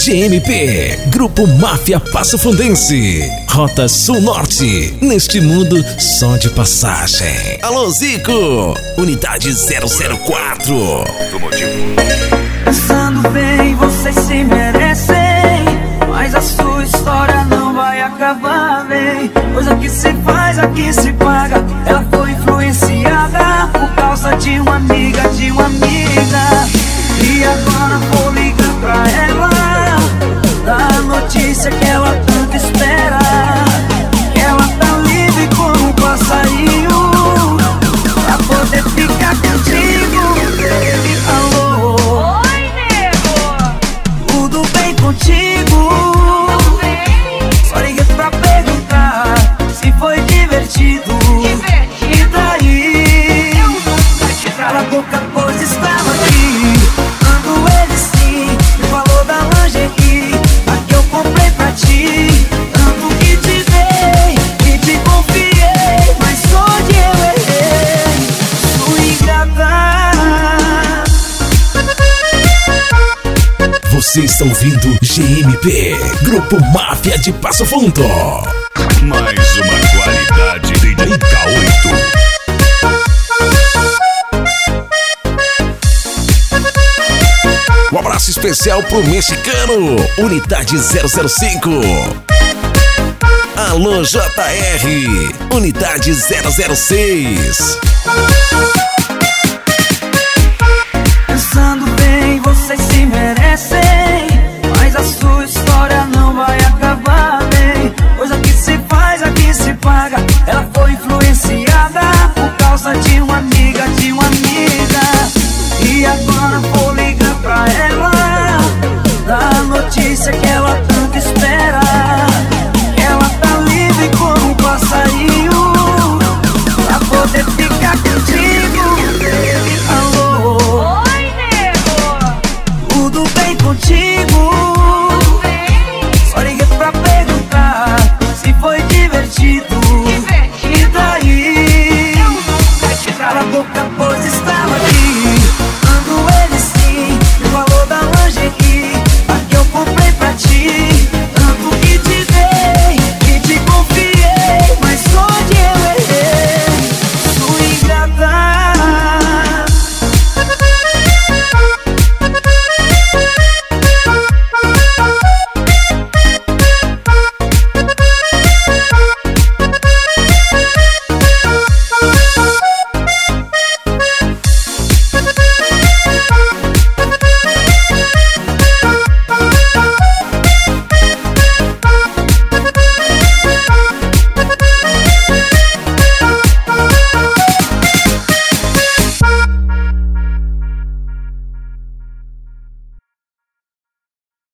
GMP, Grupo Máfia Passo Fundense, Rota Sul-Norte, neste mundo só de passagem. Alô Zico, Unidade 004. Pensando bem, vocês se merecem, mas a sua história não vai acabar bem. Pois aqui se faz, aqui se paga. Ela foi influenciada por causa de uma amiga, de uma amiga. E agora vou ligar pra ela, dar a notícia que ela tanto espera, que ela tá livre como um passarinho, pra poder ficar contigo. Alô, Oi, nego! tudo bem contigo? Tudo bem? Só liguei pra perguntar se foi divertido. Divertido? E daí? Eu nunca te Cala a traí. boca, pois estava aqui. Quando ele sim me falou da lingerie, a que eu comprei pra ti. Tanto que te dei e te confiei, mas onde eu errei? Sua ingrata. Você está ouvindo GMP, Grupo Máfia de Passo Fundo. Mais uma qualidade DJ K8. Um abraço especial pro mexicano, Unidade 005. Alô JR, Unidade 006. Pensando bem, vocês se merecem,